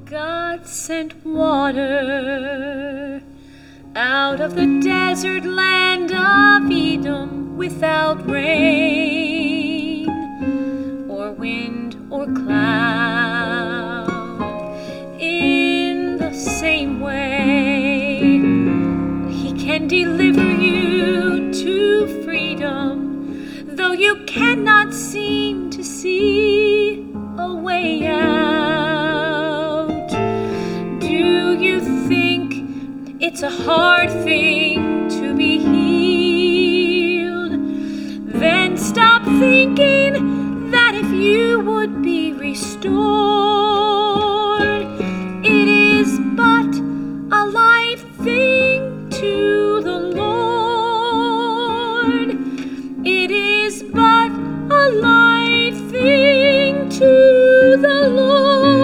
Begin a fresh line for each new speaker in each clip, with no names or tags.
God sent water out of the desert land of Edom without rain or wind or cloud. In the same way, He can deliver you to freedom, though you cannot seem to see a way out. Do you think it's a hard thing to be healed? Then stop thinking that if you would be restored, it is but a light thing to the Lord. It is but a light thing to the Lord.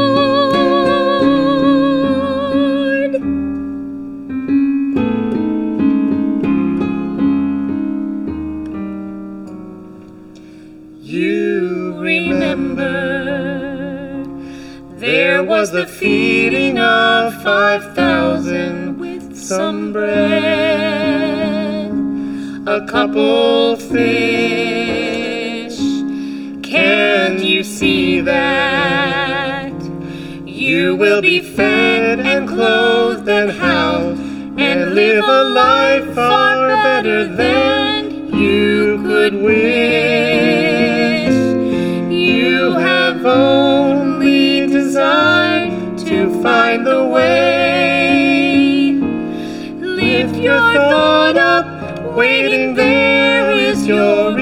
You remember there was the feeding of 5,000 with some bread, a couple fish. Can you see that? You will be fed and clothed and housed and live a life far better than you could wish. You have only desired to find the way. Lift your thought up, waiting there is your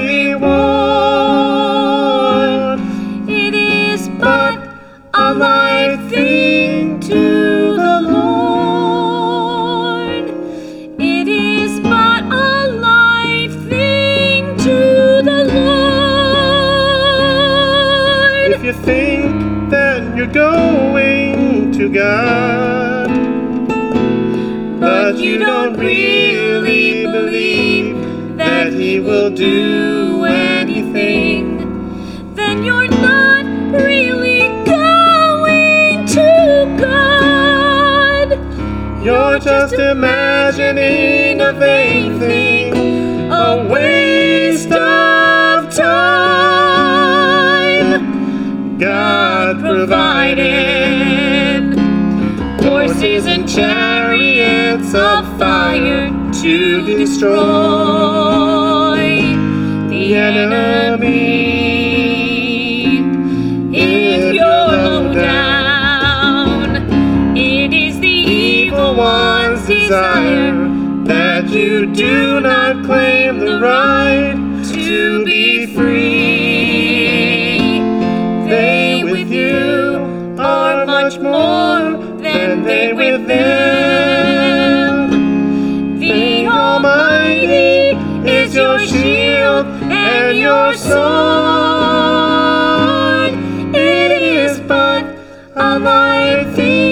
reward. It is but a light thing to the Lord. It is but a light thing to the Lord.
If you think that you're going to God, but you don't really believe that He will do anything,
then you're not really going to God.
you're just imagining a vain thing, a waste of time. God provided horses and chariots of fire to destroy the enemy. If you're low down, it is the evil one's desire that you do not claim the right to be free. They with you are much more than they with them. The Almighty is your shield and your sword. It is but a light thing